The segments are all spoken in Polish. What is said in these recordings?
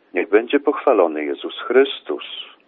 Niech będzie pochwalony Jezus Chrystus.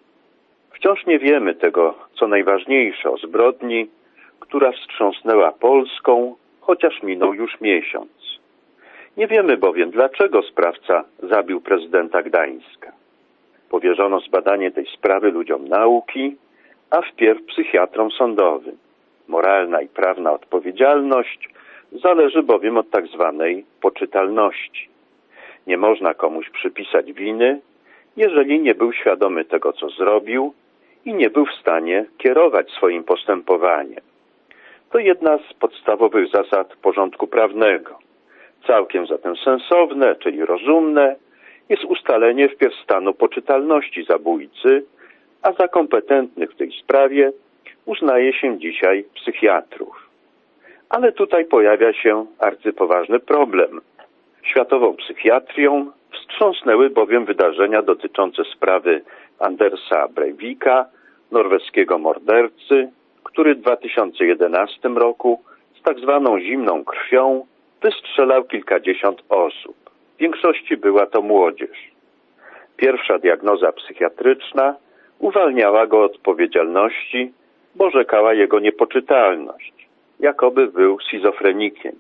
Wciąż nie wiemy tego, co najważniejsze o zbrodni, która wstrząsnęła Polską, chociaż minął już miesiąc. Nie wiemy bowiem, dlaczego sprawca zabił prezydenta Gdańska. Powierzono zbadanie tej sprawy ludziom nauki, a wpierw psychiatrom sądowym. Moralna i prawna odpowiedzialność zależy bowiem od tak zwanej poczytalności. Nie można komuś przypisać winy, jeżeli nie był świadomy tego, co zrobił i nie był w stanie kierować swoim postępowaniem. To jedna z podstawowych zasad porządku prawnego. Całkiem zatem sensowne, czyli rozumne, jest ustalenie wpierw stanu poczytalności zabójcy, a za kompetentnych w tej sprawie uznaje się dzisiaj psychiatrów. Ale tutaj pojawia się arcypoważny problem. Światową psychiatrią wstrząsnęły bowiem wydarzenia dotyczące sprawy Andersa Breivika, norweskiego mordercy, który w 2011 roku z tak zwaną zimną krwią wystrzelał kilkadziesiąt osób. W większości była to młodzież. Pierwsza diagnoza psychiatryczna uwalniała go od odpowiedzialności, bo rzekała jego niepoczytalność, jakoby był schizofrenikiem.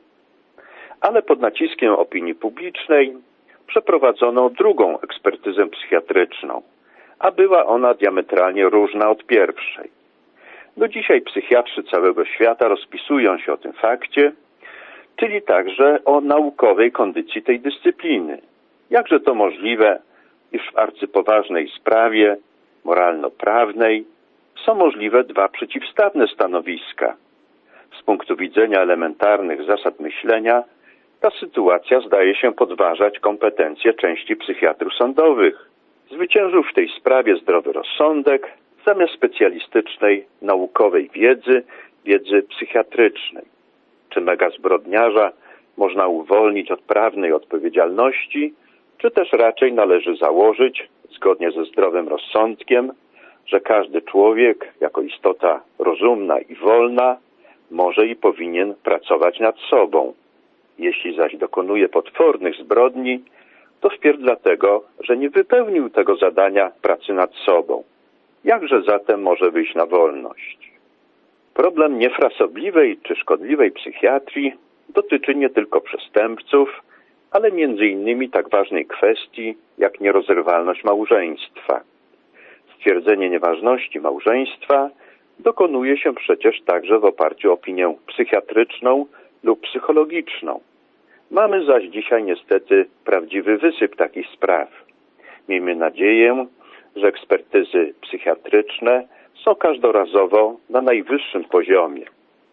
Ale pod naciskiem opinii publicznej przeprowadzono drugą ekspertyzę psychiatryczną, a była ona diametralnie różna od pierwszej. Do dzisiaj psychiatrzy całego świata rozpisują się o tym fakcie, czyli także o naukowej kondycji tej dyscypliny. Jakże to możliwe, iż w arcypoważnej sprawie moralno-prawnej są możliwe dwa przeciwstawne stanowiska. Z punktu widzenia elementarnych zasad myślenia ta sytuacja zdaje się podważać kompetencje części psychiatrów sądowych. Zwyciężył w tej sprawie zdrowy rozsądek zamiast specjalistycznej, naukowej wiedzy psychiatrycznej. Czy mega zbrodniarza można uwolnić od prawnej odpowiedzialności, czy też raczej należy założyć, zgodnie ze zdrowym rozsądkiem, że każdy człowiek, jako istota rozumna i wolna, może i powinien pracować nad sobą. Jeśli zaś dokonuje potwornych zbrodni, to wpierw dlatego, że nie wypełnił tego zadania pracy nad sobą. Jakże zatem może wyjść na wolność? Problem niefrasobliwej czy szkodliwej psychiatrii dotyczy nie tylko przestępców, ale między innymi tak ważnej kwestii jak nierozerwalność małżeństwa. Stwierdzenie nieważności małżeństwa dokonuje się przecież także w oparciu o opinię psychiatryczną lub psychologiczną. Mamy zaś dzisiaj niestety prawdziwy wysyp takich spraw. Miejmy nadzieję, że ekspertyzy psychiatryczne są każdorazowo na najwyższym poziomie.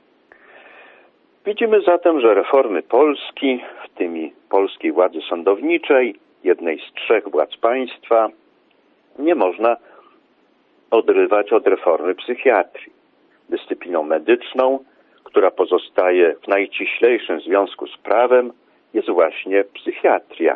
Widzimy zatem, że reformy Polski, w tym i polskiej władzy sądowniczej, jednej z trzech władz państwa, nie można odrywać od reformy psychiatrii. Dyscypliną medyczną, która pozostaje w najściślejszym związku z prawem, jest właśnie psychiatria.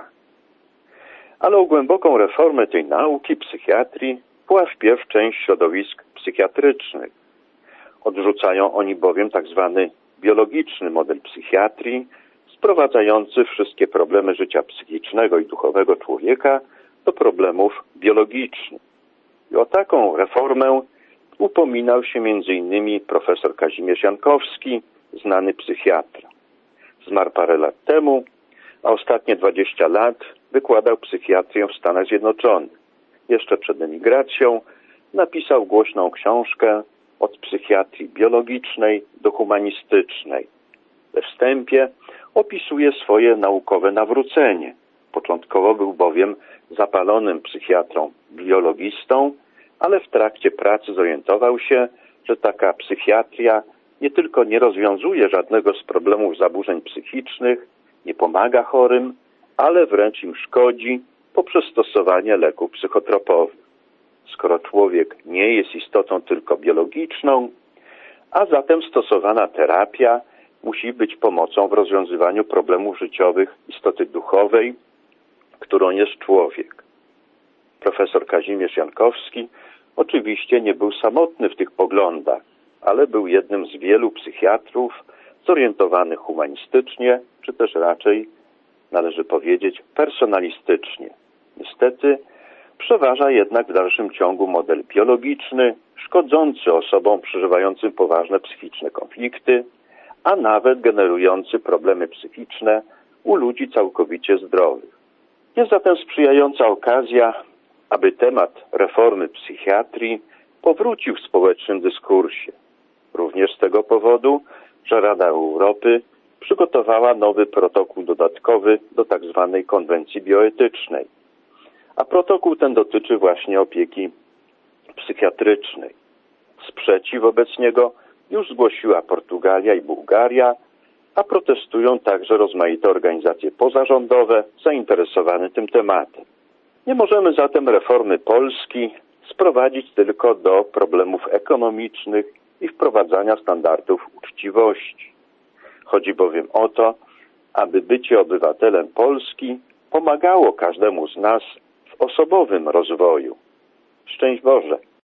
Ale o głęboką reformę tej nauki, psychiatrii, była wpierw część środowisk psychiatrycznych. Odrzucają oni bowiem tak zwany biologiczny model psychiatrii, sprowadzający wszystkie problemy życia psychicznego i duchowego człowieka do problemów biologicznych. I o taką reformę upominał się m.in. profesor Kazimierz Jankowski, znany psychiatra. Zmarł parę lat temu, a ostatnie 20 lat wykładał psychiatrię w Stanach Zjednoczonych. Jeszcze przed emigracją napisał głośną książkę Od psychiatrii biologicznej do humanistycznej. We wstępie opisuje swoje naukowe nawrócenie. Początkowo był bowiem zapalonym psychiatrą biologistą, ale w trakcie pracy zorientował się, że taka psychiatria nie tylko nie rozwiązuje żadnego z problemów zaburzeń psychicznych, nie pomaga chorym, ale wręcz im szkodzi poprzez stosowanie leków psychotropowych. Skoro człowiek nie jest istotą tylko biologiczną, a zatem stosowana terapia musi być pomocą w rozwiązywaniu problemów życiowych istoty duchowej, którą jest człowiek. Profesor Kazimierz Jankowski oczywiście nie był samotny w tych poglądach, ale był jednym z wielu psychiatrów zorientowanych humanistycznie, czy też raczej, należy powiedzieć, personalistycznie. Niestety przeważa jednak w dalszym ciągu model biologiczny, szkodzący osobom przeżywającym poważne psychiczne konflikty, a nawet generujący problemy psychiczne u ludzi całkowicie zdrowych. Jest zatem sprzyjająca okazja, aby temat reformy psychiatrii powrócił w społecznym dyskursie. Również z tego powodu, że Rada Europy przygotowała nowy protokół dodatkowy do tzw. konwencji bioetycznej. A protokół ten dotyczy właśnie opieki psychiatrycznej. Sprzeciw wobec niego już zgłosiła Portugalia i Bułgaria, a protestują także rozmaite organizacje pozarządowe zainteresowane tym tematem. Nie możemy zatem reformy Polski sprowadzić tylko do problemów ekonomicznych i wprowadzania standardów uczciwości. Chodzi bowiem o to, aby bycie obywatelem Polski pomagało każdemu z nas w osobowym rozwoju. Szczęść Boże!